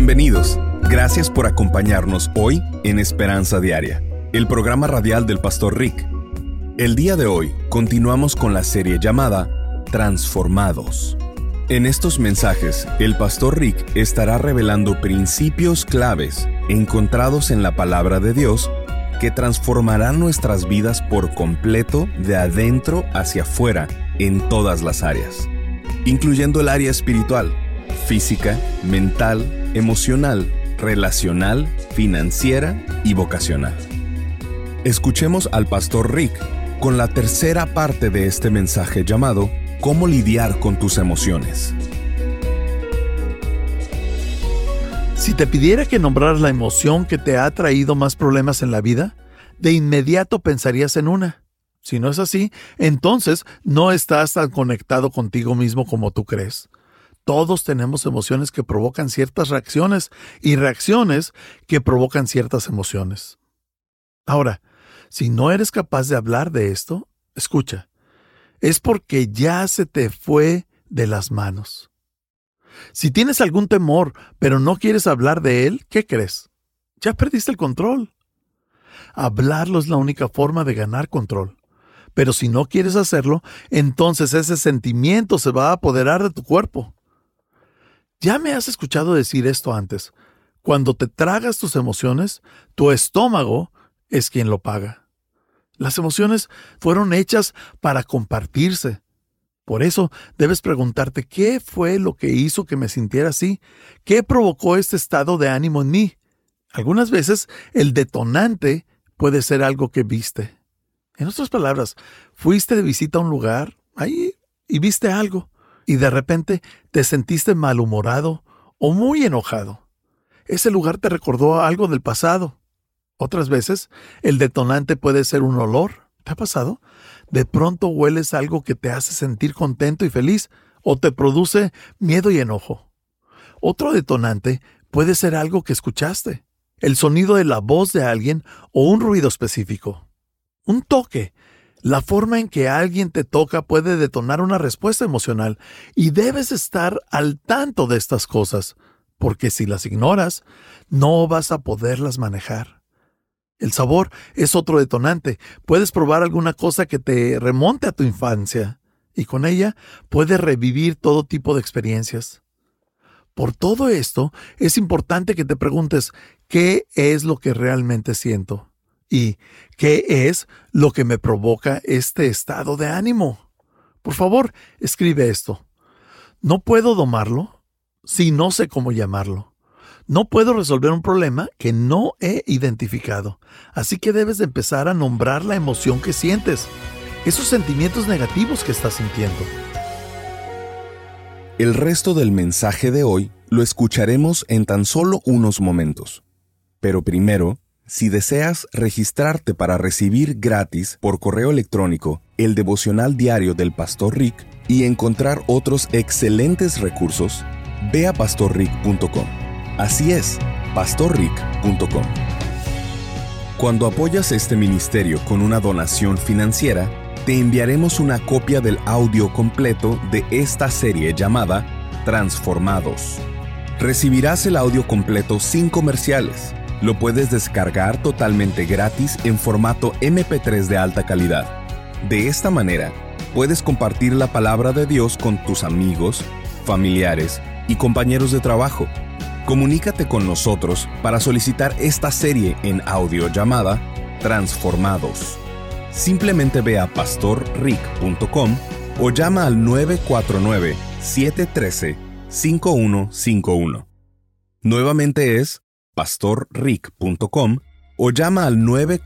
Bienvenidos. Gracias por acompañarnos hoy en Esperanza Diaria, el programa radial del Pastor Rick. El día de hoy continuamos con la serie llamada Transformados. En estos mensajes, el Pastor Rick estará revelando principios claves encontrados en la Palabra de Dios que transformarán nuestras vidas por completo de adentro hacia afuera en todas las áreas, incluyendo el área espiritual, física, mental, emocional, relacional, financiera y vocacional. Escuchemos al Pastor Rick con la tercera parte de este mensaje llamado ¿Cómo lidiar con tus emociones? Si te pidiera que nombraras la emoción que te ha traído más problemas en la vida, de inmediato pensarías en una. Si no es así, entonces no estás tan conectado contigo mismo como tú crees. Todos tenemos emociones que provocan ciertas reacciones y reacciones que provocan ciertas emociones. Ahora, si no eres capaz de hablar de esto, escucha, es porque ya se te fue de las manos. Si tienes algún temor, pero no quieres hablar de él, ¿qué crees? Ya perdiste el control. Hablarlo es la única forma de ganar control. Pero si no quieres hacerlo, entonces ese sentimiento se va a apoderar de tu cuerpo. Ya me has escuchado decir esto antes. Cuando te tragas tus emociones, tu estómago es quien lo paga. Las emociones fueron hechas para compartirse. Por eso debes preguntarte qué fue lo que hizo que me sintiera así, qué provocó este estado de ánimo en mí. Algunas veces el detonante puede ser algo que viste. En otras palabras, fuiste de visita a un lugar ahí y viste algo. Y de repente te sentiste malhumorado o muy enojado. Ese lugar te recordó algo del pasado. Otras veces, el detonante puede ser un olor. ¿Te ha pasado? De pronto hueles algo que te hace sentir contento y feliz o te produce miedo y enojo. Otro detonante puede ser algo que escuchaste. El sonido de la voz de alguien o un ruido específico. Un toque. La forma en que alguien te toca puede detonar una respuesta emocional y debes estar al tanto de estas cosas, porque si las ignoras, no vas a poderlas manejar. El sabor es otro detonante. Puedes probar alguna cosa que te remonte a tu infancia y con ella puedes revivir todo tipo de experiencias. Por todo esto, es importante que te preguntes ¿qué es lo que realmente siento? ¿Y qué es lo que me provoca este estado de ánimo? Por favor, escribe esto. No puedo domarlo si no sé cómo llamarlo. No puedo resolver un problema que no he identificado. Así que debes de empezar a nombrar la emoción que sientes, esos sentimientos negativos que estás sintiendo. El resto del mensaje de hoy lo escucharemos en tan solo unos momentos. Pero primero, si deseas registrarte para recibir gratis por correo electrónico el devocional diario del Pastor Rick y encontrar otros excelentes recursos, ve a pastorrick.com. Así es, pastorrick.com. Cuando apoyas este ministerio con una donación financiera, te enviaremos una copia del audio completo de esta serie llamada Transformados. Recibirás el audio completo sin comerciales. Lo puedes descargar totalmente gratis en formato MP3 de alta calidad. De esta manera, puedes compartir la palabra de Dios con tus amigos, familiares y compañeros de trabajo. Comunícate con nosotros para solicitar esta serie en audio llamada Transformados. Simplemente ve a pastorrick.com o llama al 949-713-5151. Nuevamente es pastorrick.com o llama al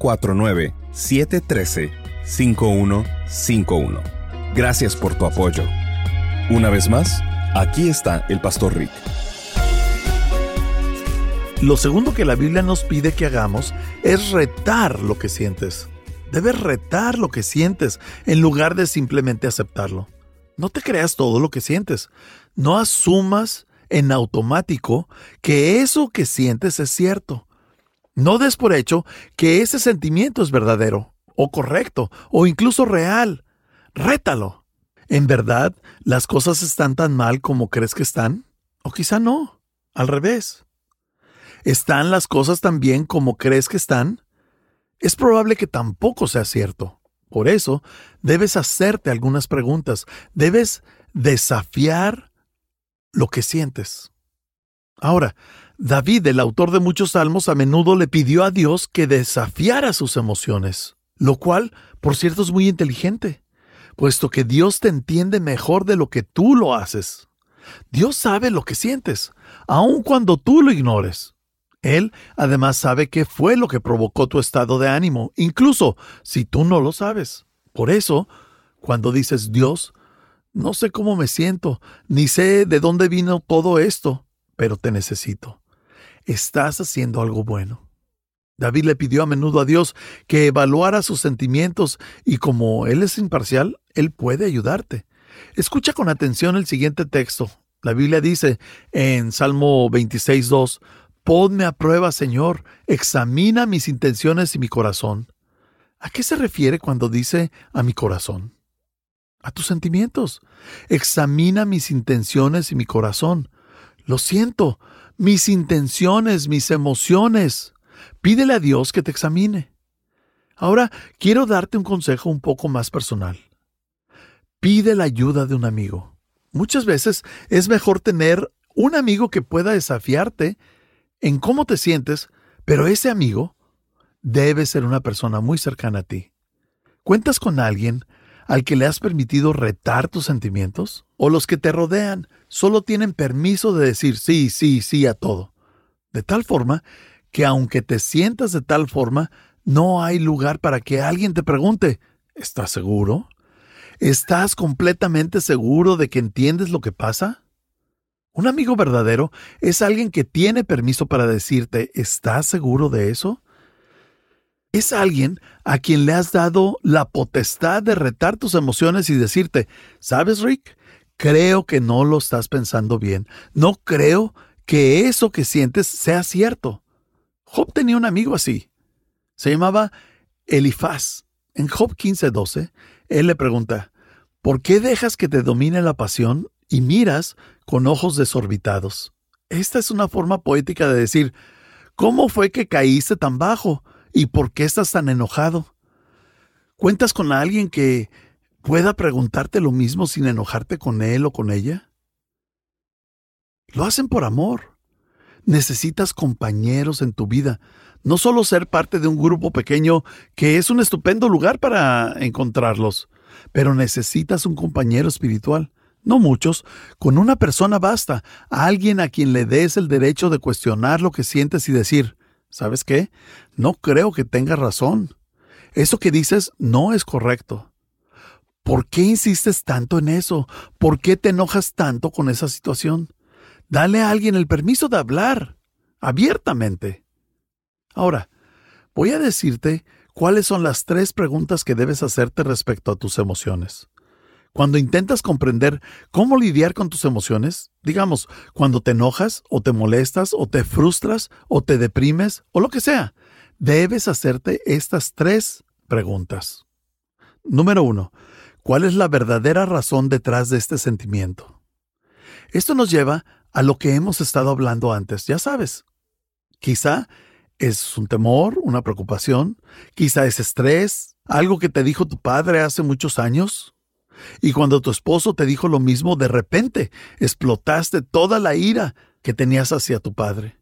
949-713-5151. Gracias por tu apoyo. Una vez más, aquí está el Pastor Rick. Lo segundo que la Biblia nos pide que hagamos es retar lo que sientes. Debes retar lo que sientes en lugar de simplemente aceptarlo. No te creas todo lo que sientes. No asumas en automático que eso que sientes es cierto. No des por hecho que ese sentimiento es verdadero, o correcto, o incluso real. Rétalo. ¿En verdad las cosas están tan mal como crees que están? O quizá no. Al revés. ¿Están las cosas tan bien como crees que están? Es probable que tampoco sea cierto. Por eso, debes hacerte algunas preguntas. Debes desafiar lo que sientes. Ahora, David, el autor de muchos salmos, a menudo le pidió a Dios que desafiara sus emociones, lo cual, por cierto, es muy inteligente, puesto que Dios te entiende mejor de lo que tú lo haces. Dios sabe lo que sientes, aun cuando tú lo ignores. Él, además, sabe qué fue lo que provocó tu estado de ánimo, incluso si tú no lo sabes. Por eso, cuando dices, Dios, no sé cómo me siento, ni sé de dónde vino todo esto, pero te necesito. Estás haciendo algo bueno. David le pidió a menudo a Dios que evaluara sus sentimientos y como Él es imparcial, Él puede ayudarte. Escucha con atención el siguiente texto. La Biblia dice en Salmo 26:2, ponme a prueba, Señor, examina mis intenciones y mi corazón. ¿A qué se refiere cuando dice a mi corazón? A tus sentimientos. Examina mis intenciones y mi corazón. Lo siento, mis intenciones, mis emociones. Pídele a Dios que te examine. Ahora, quiero darte un consejo un poco más personal. Pide la ayuda de un amigo. Muchas veces es mejor tener un amigo que pueda desafiarte en cómo te sientes, pero ese amigo debe ser una persona muy cercana a ti. ¿Cuentas con alguien al que le has permitido retar tus sentimientos? ¿O los que te rodean solo tienen permiso de decir sí, sí, sí a todo? De tal forma que aunque te sientas de tal forma, no hay lugar para que alguien te pregunte, ¿estás seguro? ¿Estás completamente seguro de que entiendes lo que pasa? Un amigo verdadero es alguien que tiene permiso para decirte, ¿estás seguro de eso? Es alguien a quien le has dado la potestad de retar tus emociones y decirte, ¿sabes, Rick? Creo que no lo estás pensando bien. No creo que eso que sientes sea cierto. Job tenía un amigo así. Se llamaba Elifaz. En Job 15:12, él le pregunta, ¿por qué dejas que te domine la pasión y miras con ojos desorbitados? Esta es una forma poética de decir, ¿cómo fue que caíste tan bajo? ¿Y por qué estás tan enojado? ¿Cuentas con alguien que pueda preguntarte lo mismo sin enojarte con él o con ella? Lo hacen por amor. Necesitas compañeros en tu vida, no solo ser parte de un grupo pequeño que es un estupendo lugar para encontrarlos, pero necesitas un compañero espiritual. No muchos, con una persona basta, alguien a quien le des el derecho de cuestionar lo que sientes y decir, ¿sabes qué? No creo que tengas razón. Eso que dices no es correcto. ¿Por qué insistes tanto en eso? ¿Por qué te enojas tanto con esa situación? Dale a alguien el permiso de hablar, abiertamente. Ahora, voy a decirte cuáles son las 3 preguntas que debes hacerte respecto a tus emociones. Cuando intentas comprender cómo lidiar con tus emociones, digamos, cuando te enojas o te molestas o te frustras o te deprimes o lo que sea, debes hacerte estas 3 preguntas. Número 1. ¿Cuál es la verdadera razón detrás de este sentimiento? Esto nos lleva a lo que hemos estado hablando antes, ya sabes. Quizá es un temor, una preocupación, quizá es estrés, algo que te dijo tu padre hace muchos años. Y cuando tu esposo te dijo lo mismo, de repente explotaste toda la ira que tenías hacia tu padre.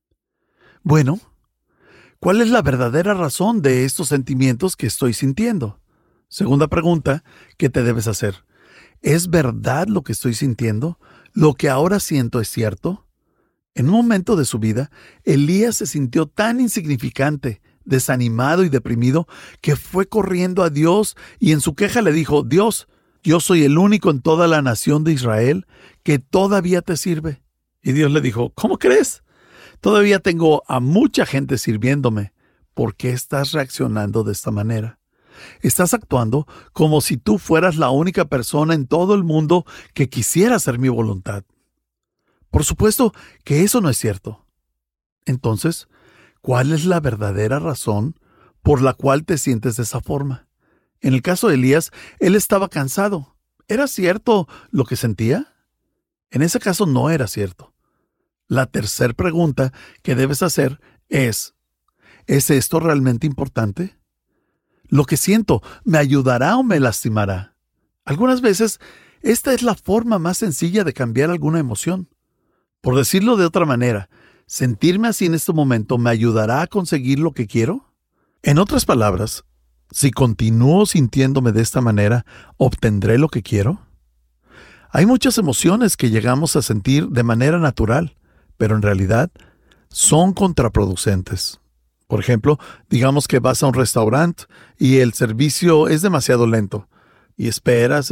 Bueno, ¿cuál es la verdadera razón de estos sentimientos que estoy sintiendo? Segunda pregunta que te debes hacer. ¿Es verdad lo que estoy sintiendo? ¿Lo que ahora siento es cierto? En un momento de su vida, Elías se sintió tan insignificante, desanimado y deprimido que fue corriendo a Dios y en su queja le dijo, Dios, yo soy el único en toda la nación de Israel que todavía te sirve. Y Dios le dijo, ¿cómo crees? Todavía tengo a mucha gente sirviéndome. ¿Por qué estás reaccionando de esta manera? Estás actuando como si tú fueras la única persona en todo el mundo que quisiera hacer mi voluntad. Por supuesto que eso no es cierto. Entonces, ¿cuál es la verdadera razón por la cual te sientes de esa forma? En el caso de Elías, él estaba cansado. ¿Era cierto lo que sentía? En ese caso no era cierto. La tercera pregunta que debes hacer ¿es esto realmente importante? ¿Lo que siento me ayudará o me lastimará? Algunas veces, esta es la forma más sencilla de cambiar alguna emoción. Por decirlo de otra manera, ¿sentirme así en este momento me ayudará a conseguir lo que quiero? En otras palabras, si continúo sintiéndome de esta manera, ¿obtendré lo que quiero? Hay muchas emociones que llegamos a sentir de manera natural, pero en realidad son contraproducentes. Por ejemplo, digamos que vas a un restaurante y el servicio es demasiado lento. Y esperas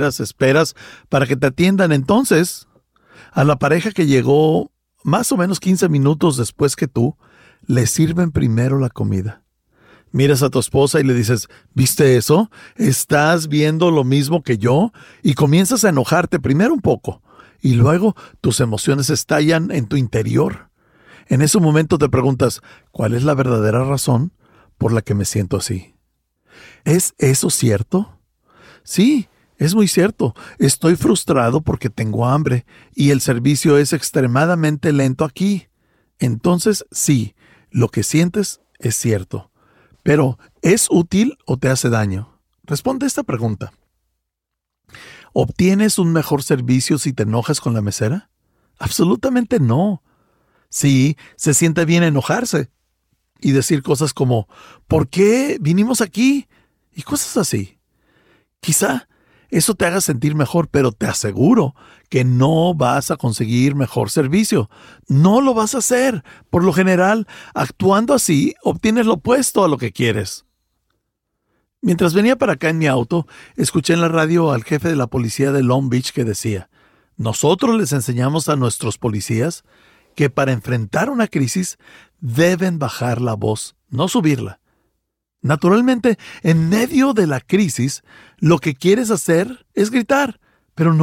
para que te atiendan. Entonces, a la pareja que llegó más o menos 15 minutos después que tú, le sirven primero la comida. Miras a tu esposa y le dices, ¿viste eso? ¿Estás viendo lo mismo que yo? Y comienzas a enojarte primero un poco, y luego tus emociones estallan en tu interior. En ese momento te preguntas, ¿cuál es la verdadera razón por la que me siento así? ¿Es eso cierto? Sí, es muy cierto. Estoy frustrado porque tengo hambre y el servicio es extremadamente lento aquí. Entonces, sí, lo que sientes es cierto. Pero, ¿es útil o te hace daño? Responde esta pregunta. ¿Obtienes un mejor servicio si te enojas con la mesera? Absolutamente no. Sí, se siente bien enojarse y decir cosas como, ¿por qué vinimos aquí? Y cosas así. Quizá eso te haga sentir mejor, pero te aseguro que no vas a conseguir mejor servicio. No lo vas a hacer. Por lo general, actuando así, obtienes lo opuesto a lo que quieres. Mientras venía para acá en mi auto, escuché en la radio al jefe de la policía de Long Beach que decía, nosotros les enseñamos a nuestros policías que para enfrentar una crisis deben bajar la voz, no subirla. Naturalmente, en medio de la crisis, lo que quieres hacer es gritar. Pero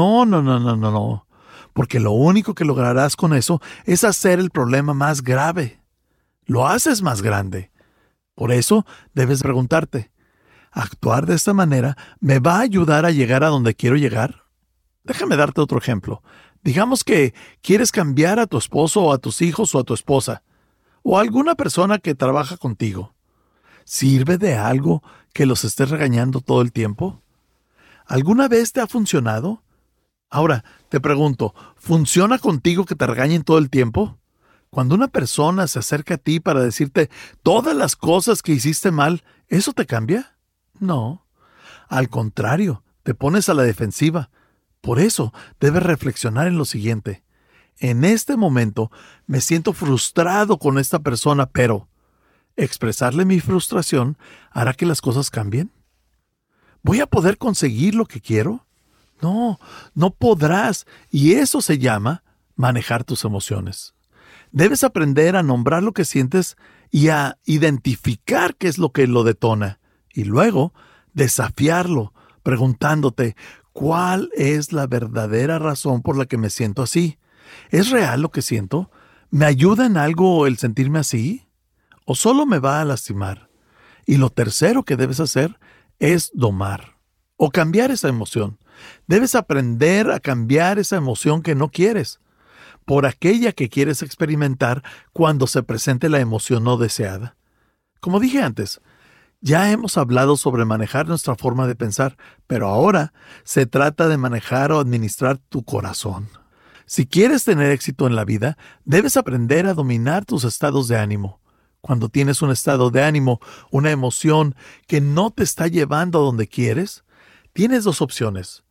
no. Porque lo único que lograrás con eso es hacer el problema más grave. Lo haces más grande. Por eso, debes preguntarte, ¿actuar de esta manera me va a ayudar a llegar a donde quiero llegar? Déjame darte otro ejemplo. Digamos que quieres cambiar a tu esposo o a tus hijos o a tu esposa, o a alguna persona que trabaja contigo. ¿Sirve de algo que los estés regañando todo el tiempo? ¿Alguna vez te ha funcionado? Ahora, te pregunto, ¿funciona contigo que te regañen todo el tiempo? Cuando una persona se acerca a ti para decirte todas las cosas que hiciste mal, ¿eso te cambia? No. Al contrario, te pones a la defensiva. Por eso, debes reflexionar en lo siguiente. En este momento, me siento frustrado con esta persona, pero ¿expresarle mi frustración hará que las cosas cambien? ¿Voy a poder conseguir lo que quiero? No, no podrás. Y eso se llama manejar tus emociones. Debes aprender a nombrar lo que sientes y a identificar qué es lo que lo detona. Y luego, desafiarlo, preguntándote, ¿cuál es la verdadera razón por la que me siento así? ¿Es real lo que siento? ¿Me ayuda en algo el sentirme así? ¿O solo me va a lastimar? Y lo tercero que debes hacer es domar o cambiar esa emoción. Debes aprender a cambiar esa emoción que no quieres por aquella que quieres experimentar cuando se presente la emoción no deseada. Como dije antes, ya hemos hablado sobre manejar nuestra forma de pensar, pero ahora se trata de manejar o administrar tu corazón. Si quieres tener éxito en la vida, debes aprender a dominar tus estados de ánimo. Cuando tienes un estado de ánimo, una emoción que no te está llevando a donde quieres, tienes dos opciones.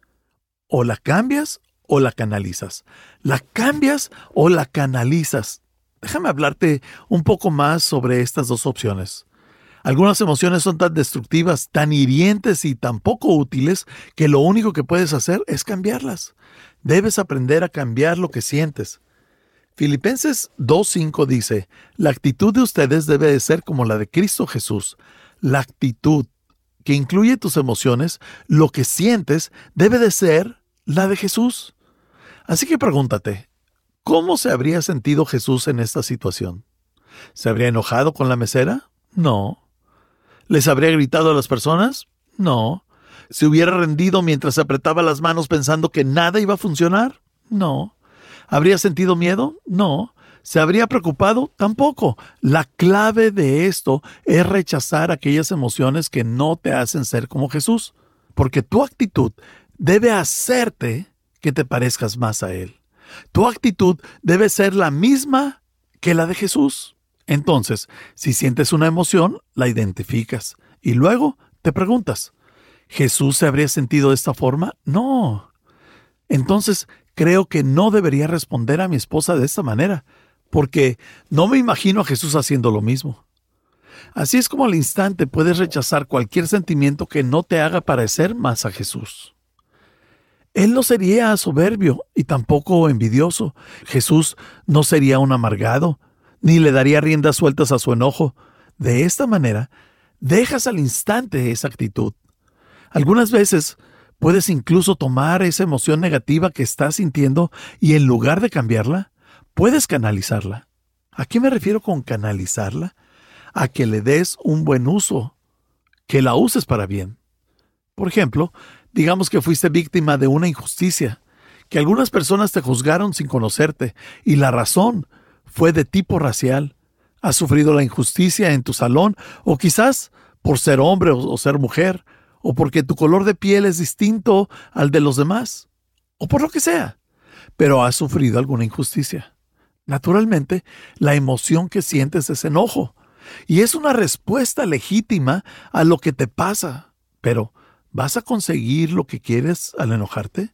O la cambias o la canalizas. La cambias o la canalizas. Déjame hablarte un poco más sobre estas dos opciones. Algunas emociones son tan destructivas, tan hirientes y tan poco útiles que lo único que puedes hacer es cambiarlas. Debes aprender a cambiar lo que sientes. Filipenses 2:5 dice, la actitud de ustedes debe de ser como la de Cristo Jesús. La actitud que incluye tus emociones, lo que sientes, debe de ser la de Jesús. Así que pregúntate, ¿cómo se habría sentido Jesús en esta situación? ¿Se habría enojado con la mesera? No. ¿Les habría gritado a las personas? No. ¿Se hubiera rendido mientras apretaba las manos pensando que nada iba a funcionar? No. ¿Habría sentido miedo? No. ¿Se habría preocupado? Tampoco. La clave de esto es rechazar aquellas emociones que no te hacen ser como Jesús, porque tu actitud debe hacerte que te parezcas más a Él. Tu actitud debe ser la misma que la de Jesús. Entonces, si sientes una emoción, la identificas y luego te preguntas, ¿Jesús se habría sentido de esta forma? No. Entonces, creo que no debería responder a mi esposa de esta manera, porque no me imagino a Jesús haciendo lo mismo. Así es como al instante puedes rechazar cualquier sentimiento que no te haga parecer más a Jesús. Él no sería soberbio y tampoco envidioso. Jesús no sería un amargado, ni le daría riendas sueltas a su enojo. De esta manera, dejas al instante esa actitud. Algunas veces puedes incluso tomar esa emoción negativa que estás sintiendo y en lugar de cambiarla, puedes canalizarla. ¿A qué me refiero con canalizarla? A que le des un buen uso, que la uses para bien. Por ejemplo, digamos que fuiste víctima de una injusticia, que algunas personas te juzgaron sin conocerte y la razón fue de tipo racial. Has sufrido la injusticia en tu salón o quizás por ser hombre o ser mujer o porque tu color de piel es distinto al de los demás o por lo que sea, pero has sufrido alguna injusticia. Naturalmente, la emoción que sientes es enojo y es una respuesta legítima a lo que te pasa, pero ¿vas a conseguir lo que quieres al enojarte?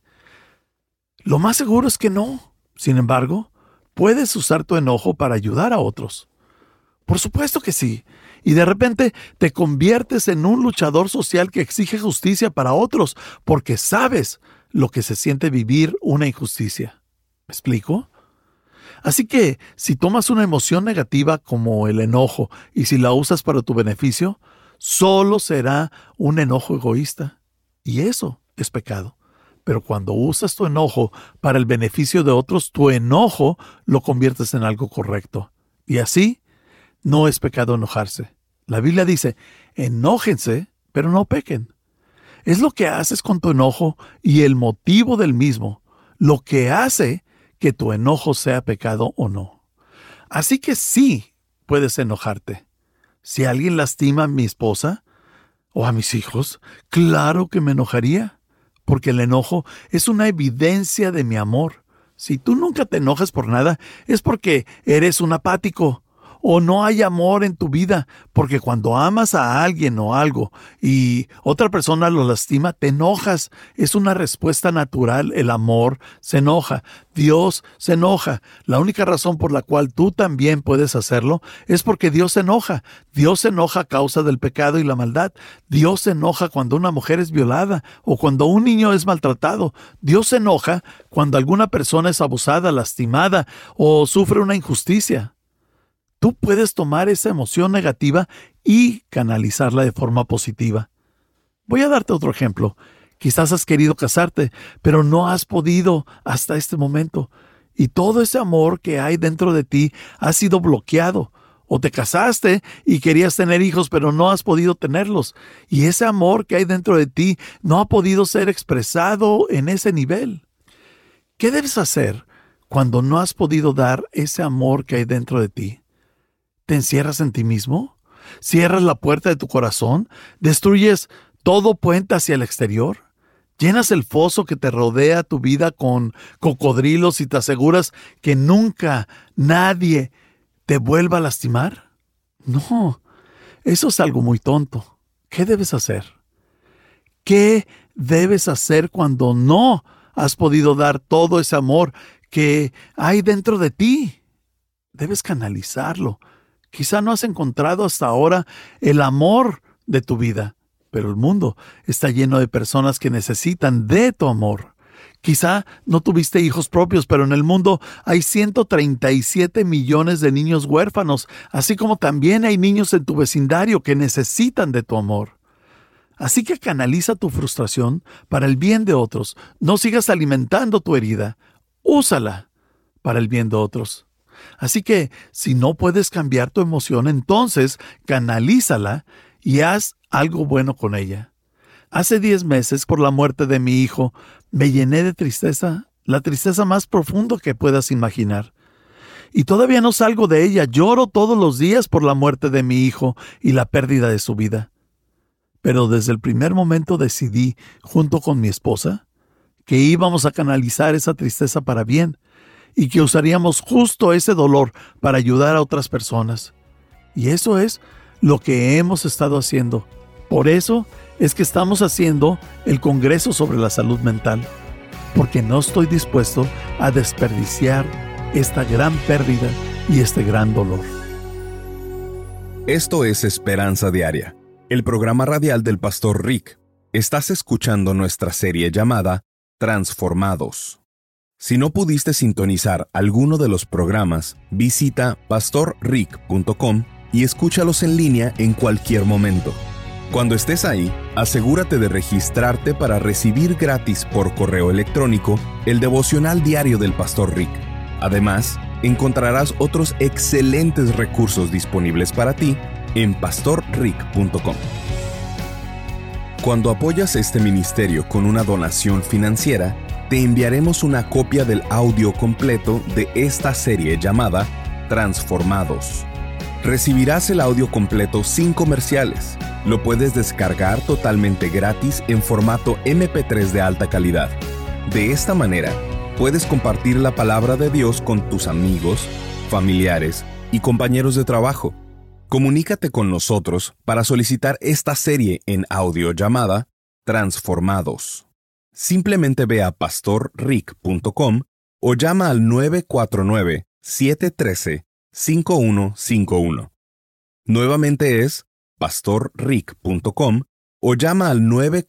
Lo más seguro es que no. Sin embargo, puedes usar tu enojo para ayudar a otros. Por supuesto que sí. Y de repente te conviertes en un luchador social que exige justicia para otros porque sabes lo que se siente vivir una injusticia. ¿Me explico? Así que si tomas una emoción negativa como el enojo y si la usas para tu beneficio, solo será un enojo egoísta. Y eso es pecado. Pero cuando usas tu enojo para el beneficio de otros, tu enojo lo conviertes en algo correcto. Y así, no es pecado enojarse. La Biblia dice, enójense, pero no pequen. Es lo que haces con tu enojo y el motivo del mismo, lo que hace que tu enojo sea pecado o no. Así que sí, puedes enojarte. Si alguien lastima a mi esposa o a mis hijos, claro que me enojaría, porque el enojo es una evidencia de mi amor. Si tú nunca te enojas por nada, es porque eres un apático o no hay amor en tu vida, porque cuando amas a alguien o algo y otra persona lo lastima, te enojas. Es una respuesta natural. El amor se enoja. Dios se enoja. La única razón por la cual tú también puedes hacerlo es porque Dios se enoja. Dios se enoja a causa del pecado y la maldad. Dios se enoja cuando una mujer es violada o cuando un niño es maltratado. Dios se enoja cuando alguna persona es abusada, lastimada o sufre una injusticia. Tú puedes tomar esa emoción negativa y canalizarla de forma positiva. Voy a darte otro ejemplo. Quizás has querido casarte, pero no has podido hasta este momento. Y todo ese amor que hay dentro de ti ha sido bloqueado. O te casaste y querías tener hijos, pero no has podido tenerlos. Y ese amor que hay dentro de ti no ha podido ser expresado en ese nivel. ¿Qué debes hacer cuando no has podido dar ese amor que hay dentro de ti? ¿Te encierras en ti mismo? ¿Cierras la puerta de tu corazón? ¿Destruyes todo puente hacia el exterior? ¿Llenas el foso que te rodea tu vida con cocodrilos y te aseguras que nunca nadie te vuelva a lastimar? No, eso es algo muy tonto. ¿Qué debes hacer? ¿Qué debes hacer cuando no has podido dar todo ese amor que hay dentro de ti? Debes canalizarlo. Quizá no has encontrado hasta ahora el amor de tu vida, pero el mundo está lleno de personas que necesitan de tu amor. Quizá no tuviste hijos propios, pero en el mundo hay 137 millones de niños huérfanos, así como también hay niños en tu vecindario que necesitan de tu amor. Así que canaliza tu frustración para el bien de otros. No sigas alimentando tu herida. Úsala para el bien de otros. Así que, si no puedes cambiar tu emoción, entonces canalízala y haz algo bueno con ella. Hace 10 meses, por la muerte de mi hijo, me llené de tristeza la tristeza más profunda que puedas imaginar. Y todavía no salgo de ella. Lloro todos los días por la muerte de mi hijo y la pérdida de su vida. Pero desde el primer momento decidí, junto con mi esposa, que íbamos a canalizar esa tristeza para bien y que usaríamos justo ese dolor para ayudar a otras personas. Y eso es lo que hemos estado haciendo. Por eso es que estamos haciendo el Congreso sobre la Salud Mental, porque no estoy dispuesto a desperdiciar esta gran pérdida y este gran dolor. Esto es Esperanza Diaria, el programa radial del Pastor Rick. Estás escuchando nuestra serie llamada Transformados. Si no pudiste sintonizar alguno de los programas, visita pastorrick.com y escúchalos en línea en cualquier momento. Cuando estés ahí, asegúrate de registrarte para recibir gratis por correo electrónico el devocional diario del Pastor Rick. Además, encontrarás otros excelentes recursos disponibles para ti en pastorrick.com. Cuando apoyas este ministerio con una donación financiera, te enviaremos una copia del audio completo de esta serie llamada Transformados. Recibirás el audio completo sin comerciales. Lo puedes descargar totalmente gratis en formato MP3 de alta calidad. De esta manera, puedes compartir la palabra de Dios con tus amigos, familiares y compañeros de trabajo. Comunícate con nosotros para solicitar esta serie en audio llamada Transformados. Simplemente ve a pastorrick.com o llama al 949-713-5151. Nuevamente es pastorrick.com o llama al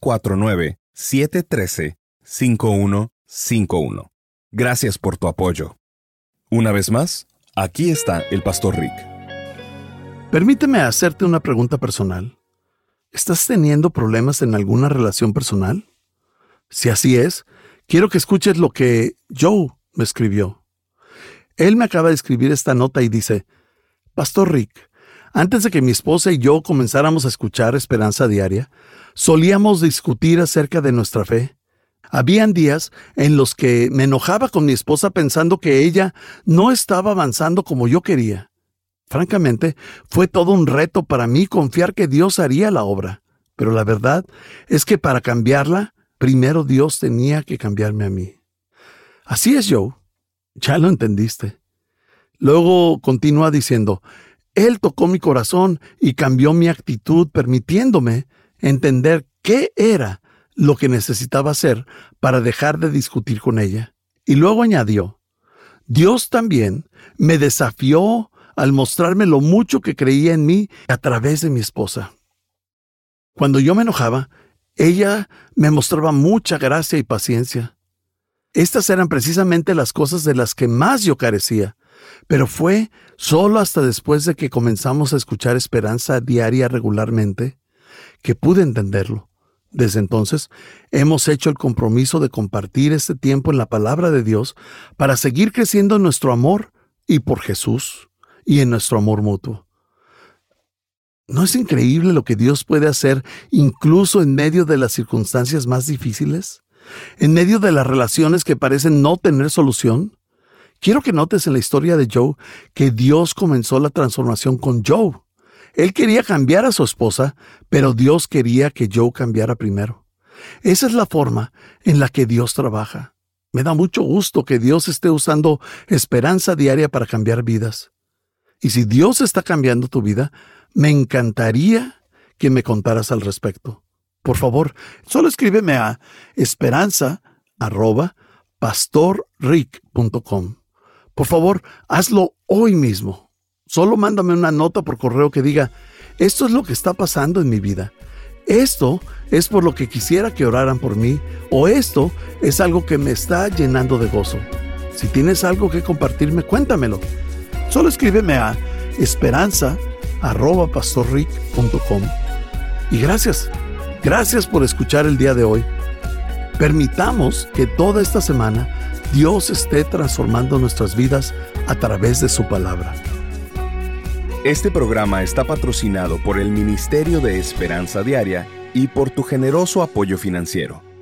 949-713-5151. Gracias por tu apoyo. Una vez más, aquí está el Pastor Rick. Permíteme hacerte una pregunta personal. ¿Estás teniendo problemas en alguna relación personal? Si así es, quiero que escuches lo que Joe me escribió. Él me acaba de escribir esta nota y dice: Pastor Rick, antes de que mi esposa y yo comenzáramos a escuchar Esperanza Diaria, solíamos discutir acerca de nuestra fe. Habían días en los que me enojaba con mi esposa pensando que ella no estaba avanzando como yo quería. Francamente, fue todo un reto para mí confiar que Dios haría la obra. Pero la verdad es que para cambiarla, primero Dios tenía que cambiarme a mí. Así es, Joe. Ya lo entendiste. Luego continúa diciendo: Él tocó mi corazón y cambió mi actitud, permitiéndome entender qué era lo que necesitaba hacer para dejar de discutir con ella. Y luego añadió: Dios también me desafió al mostrarme lo mucho que creía en mí a través de mi esposa. Cuando yo me enojaba, ella me mostraba mucha gracia y paciencia. Estas eran precisamente las cosas de las que más yo carecía, pero fue solo hasta después de que comenzamos a escuchar Esperanza Diaria regularmente que pude entenderlo. Desde entonces, hemos hecho el compromiso de compartir este tiempo en la palabra de Dios para seguir creciendo en nuestro amor y por Jesús y en nuestro amor mutuo. ¿No es increíble lo que Dios puede hacer incluso en medio de las circunstancias más difíciles? ¿En medio de las relaciones que parecen no tener solución? Quiero que notes en la historia de Joe que Dios comenzó la transformación con Joe. Él quería cambiar a su esposa, pero Dios quería que Joe cambiara primero. Esa es la forma en la que Dios trabaja. Me da mucho gusto que Dios esté usando Esperanza Diaria para cambiar vidas. Y si Dios está cambiando tu vida, me encantaría que me contaras al respecto. Por favor, solo escríbeme a esperanza@pastorrick.com. Por favor, hazlo hoy mismo. Solo mándame una nota por correo que diga: esto es lo que está pasando en mi vida. Esto es por lo que quisiera que oraran por mí, o esto es algo que me está llenando de gozo. Si tienes algo que compartirme, cuéntamelo. Solo escríbeme a esperanza@pastorrick.com. Y gracias por escuchar el día de hoy. Permitamos que toda esta semana Dios esté transformando nuestras vidas a través de su palabra. Este programa está patrocinado por el Ministerio de Esperanza Diaria y por tu generoso apoyo financiero.